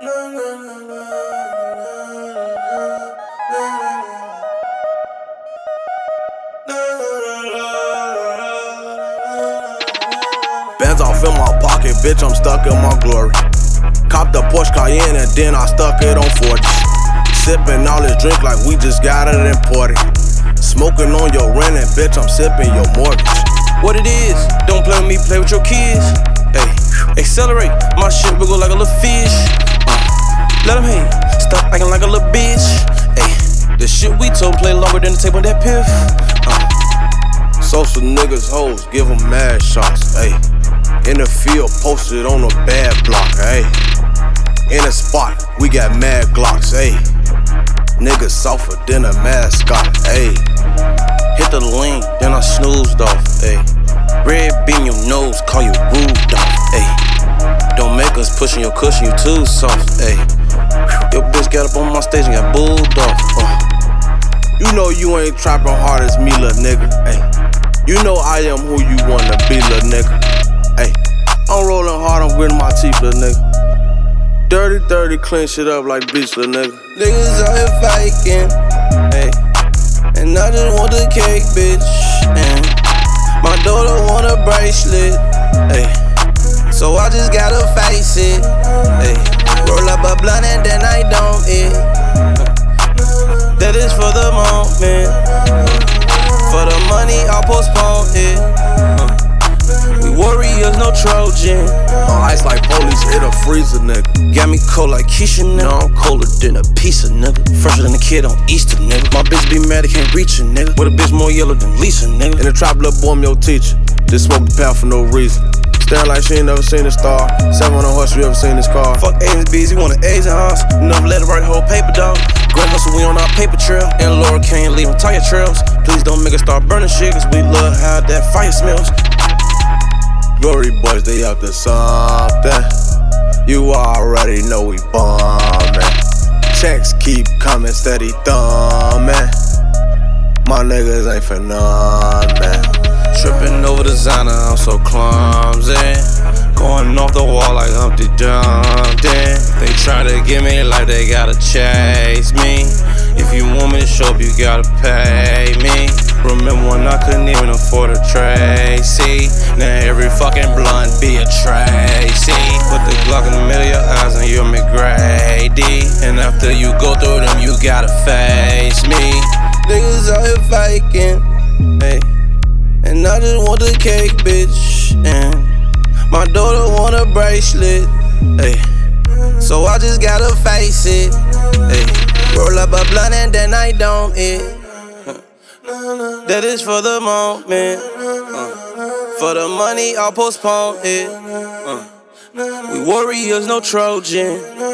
Bands off in my pocket, bitch, I'm stuck in my glory. Copped the Porsche Cayenne and then I stuck it on 40. Sippin' all this drink like we just got it imported. Smoking on your rent and bitch, I'm sipping your mortgage. What it is, don't play with me, play with your kids. Hey, accelerate, my shit wiggle like a little fish. Let him hate, stop acting like a little bitch. Hey, the shit we told play longer than the tape on that piff. Social niggas, hoes, give them mad shots, ayy. In the field, posted on a bad block, ayy. In a spot, we got mad Glocks, ayy. Niggas softer than a mascot, ayy. Hit the lean, then I snoozed off, ayy. Red beam your nose, call you rude off, ayy. Don't make us pushing your cushion, you too soft, ayy. Your bitch got up on my stage and got bulled off. You know you ain't trapping hard as me, lil' nigga, ayy. You know I am who you wanna be, lil' nigga. Ayy, I'm rolling hard, I'm gritting my teeth, lil' nigga. Dirty, clean shit up like beach, lil' nigga. Niggas out here faking, ayy. And I just want the cake, bitch. And my daughter want a bracelet, ayy. So I just gotta face it, ayy. Roll up a blunt and then I don't eat. That is for the moment. For the money, I'll postpone it. We warriors, no Trojan. On ice like police, it'll freeze a nigga. Got me cold like Keisha, nigga. I'm colder than a piece of nigga. Fresher than a kid on Easter, nigga. My bitch be mad, I can't reach a nigga. With a bitch more yellow than Lisa, nigga. In the trap, little boy, I'm your teacher. Just smoke the pound for no reason. Staring like she ain't never seen a star. 7 on horse, you ever seen this car? Fuck A's and B's, he want an A's and R's. Never let it write whole paper, dog. Grand hustle, we on our paper trail. And Laura can't leave tire trails. Please don't make us start burning shit, cause we love how that fire smells. Glory boys, they up to something. You already know we bombin'. Checks keep coming, steady thumbin'. My niggas ain't for nothing. Trippin' over designer, I'm so clumsy. Going off the wall like Humpty Dumpty. They try to get me like they gotta chase me. If you want me to show up, you gotta pay me. Remember when I couldn't even afford a Tracy? Now every fucking blunt be a Tracy. Put the Glock in the middle of your eyes and you're McGrady. And after you go through them, you gotta face me. Niggas out here faking, hey. And I just want the cake, bitch. And my daughter want a bracelet, ayy. So I just gotta face it, ayy. Roll up a blunt and then I don't eat. That is for the moment. For the money, I'll postpone it. We warriors, no Trojan.